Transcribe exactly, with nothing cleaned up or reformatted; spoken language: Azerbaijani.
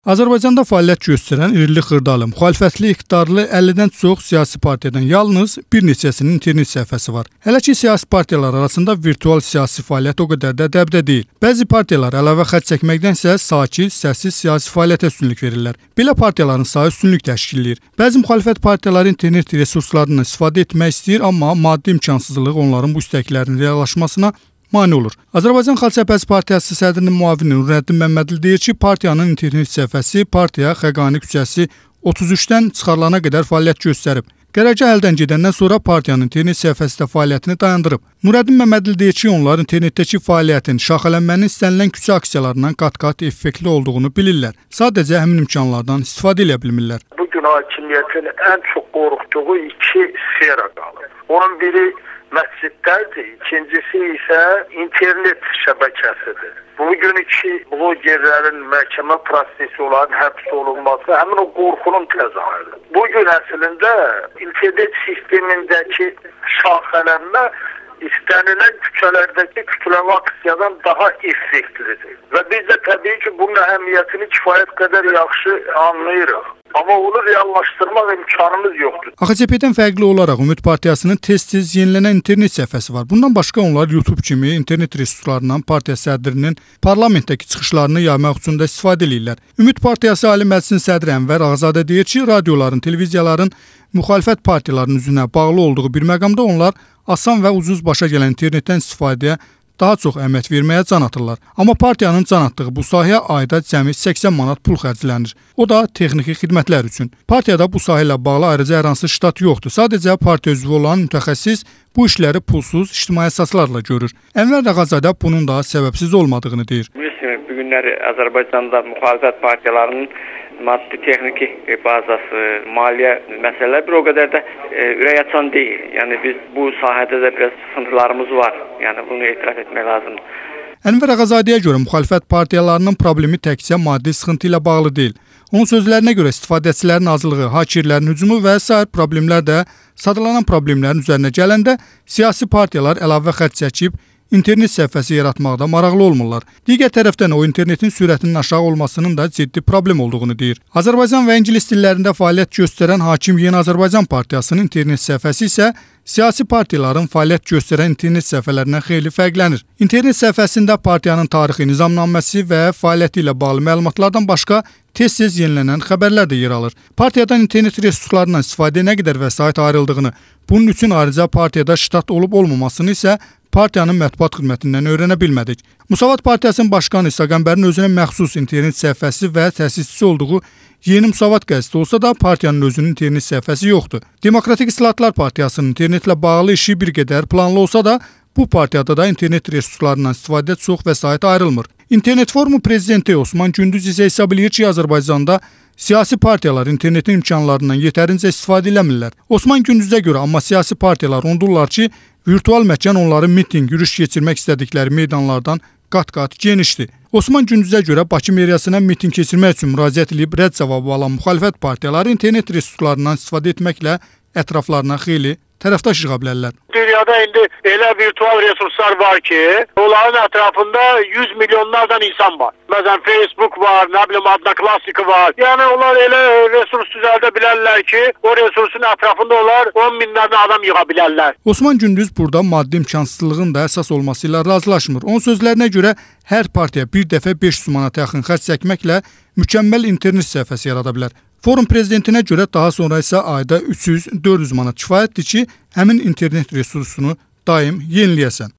Azərbaycanda fəaliyyət göstərən irili-xırdalı, müxalifətli iqtidarlı əllidən çox siyasi partiyadan yalnız bir neçəsinin internet səhifəsi var. Hələ ki, siyasi partiyalar arasında virtual siyasi fəaliyyət o qədər də dəbdə deyil. Bəzi partiyalar əlavə xərc çəkməkdənsə sakit, səssiz siyasi fəaliyyətə üstünlük verirlər. Belə partiyaların sayı üstünlük təşkil edir. Bəzi müxalifət partiyaları internet resurslarından istifadə etmək istəyir, amma maddi imkansızlıq onların bu istəklərinin reallaşmasına mane olur. Azərbaycan Xalq Cəbhəsi Partiyası sədrinin müavini Nurəddin Məmmədli deyir ki, partiyanın internet səhifəsi partiya Xəqani küçəsi otuz üçdən çıxarılana qədər fəaliyyət göstərib. Qərargah əldən gedəndən sonra partiyanın internet səhifəsi də fəaliyyətini dayandırıb. Nurəddin Məmmədli deyir ki, onlar internetdəki fəaliyyətin şaxələnmənin istənilən küçə aksiyalarından qat-qat effektli olduğunu bilirlər. Sadəcə həmin imkanlardan istifadə edə bilmirlər. Bu gün hakimiyyətin ən çox qorxduğu iki sfera qalır. Onun biri məscidlərdir, ikincisi isə internet şəbəkəsidir. Bugün iki blogerlərin məhkəmə prosesi olan həbs olunması həmin o qorxunun təzahürüdür. Bugün əslində internet sistemindəki şaxələnmə istənilən küçələrdəki kütləvi aksiyadan daha effektlidir. Və biz də təbii ki, bunun əhəmiyyətini kifayət qədər yaxşı anlayırıq. Amma onu reallaşdırmaq imkanımız yoxdur. A X C P-dən fərqli olaraq Ümid Partiyasının tez-tez yenilənən internet səhifəsi var. Bundan başqa onlar YouTube kimi internet resurslarından partiya sədrinin parlamentdəki çıxışlarını yaymaq üçün də istifadə edirlər. Ümid Partiyası Ali Məclisin sədri Ənvər Ağazadə deyir ki, radioların, televiziyaların müxalifət partiyalarının üzünə bağlı olduğu bir məqamda onlar asan və ucuz başa gələn internetdən istifadəyə daha çox əhəmiyyət verməyə can atırlar. Amma partiyanın can atdığı bu sahəyə ayda cəmi səksən manat pul xərclənir. O da texniki xidmətlər üçün. Partiyada bu sahə ilə bağlı ayrıca hər hansı ştat yoxdur. Sadəcə partiya üzvü olan mütəxəssis bu işləri pulsuz, ictimai əsaslarla görür. Ənvər Ağazadə bunun da səbəbsiz olmadığını deyir. Bilirsiniz, bu günlər Azərbaycanda müxalifət partiyalarının maddi texniki bazası, maliyyə məsələlər bir o qədər də e, ürək açan deyil. Yəni biz bu sahədə də biraz sıxıntılarımız var. Yəni bunu etiraf etmək lazımdır. Ənvər Ağazadəyə görə müxalifət partiyalarının problemi təkcə maddi sıxıntı ilə bağlı deyil. Onun sözlərinə görə istifadəçilərin azlığı, hakerlərin hücumu və sair problemlər də sadalanan problemlərin üzərinə gələndə siyasi partiyalar əlavə xərc çəkib internet səhifəsi yaratmaqda maraqlı olmurlar. Digər tərəfdən o internetin sürətinin aşağı olmasının da ciddi problem olduğunu deyir. Azərbaycan və ingilis dillərində fəaliyyət göstərən Hakim Yeni Azərbaycan Partiyasının internet səhifəsi isə siyasi partiyaların fəaliyyət göstərən internet səhifələrindən xeyli fərqlənir. İnternet səhifəsində partiyanın tarixi, nizamnaməsi və fəaliyyəti ilə bağlı məlumatlardan başqa tez-tez yenilənən xəbərlər də yer alır. Partiyadan internet resurslarından istifadəyə nə qədər vəsait ayrıldığını, bunun üçün ayrıca partiyada ştat olub-olmamasını isə partiyanın mətbuat xidmətindən öyrənə bilmədik. Müsavat Partiyasının başqanı İsa Qəmbərin özünə məxsus internet səhifəsi və təsisçisi olduğu Yeni Müsavat qəzeti olsa da partiyanın özünün internet səhifəsi yoxdur. Demokratik İslahatlar Partiyasının internetlə bağlı işi bir qədər planlı olsa da, bu partiyada da internet resurslarından istifadə çox vəsait ayrılmır. İnternet forumu prezidenti Osman Gündüz isə hesab edir ki, Azərbaycanda siyasi partiyalar internetin imkanlarından yetərincə istifadə eləmirlər. Osman Gündüzə görə amma siyasi partiyalar ondurlar ki, virtual məkan onların miting, yürüyüş keçirmək istədikləri meydanlardan qat-qat genişdir. Osman Gündüzə görə Bakı meriyasına miting keçirmək üçün müraciət edib rədd cavabı alan müxalifət partiyaları internet resurslarından istifadə etməklə ətraflarına xeyli tərəfdaş yığa bilərlər. Dünyada indi elə virtual resurslar var ki, onların ətrafında yüz milyonlardan insan var. Məsələn, Facebook var, nə bilim, Adnaklassiki var. Yəni onlar elə resurs düzəldə bilərlər ki, o resursun ətrafında onlar on minlərlə adam yığa bilərlər. Osman Gündüz burada maddi imkansızlığın da əsas olması ilə razılaşmır. Onun sözlərinə görə hər partiya bir dəfə beş yüz manata yaxın xərc çəkməklə mükəmməl internet səhifəsi yarada bilər. Forum prezidentinə görə daha sonra isə ayda üç yüz dörd yüz manat kifayətdir ki, həmin internet resursunu daim yeniləyəsən.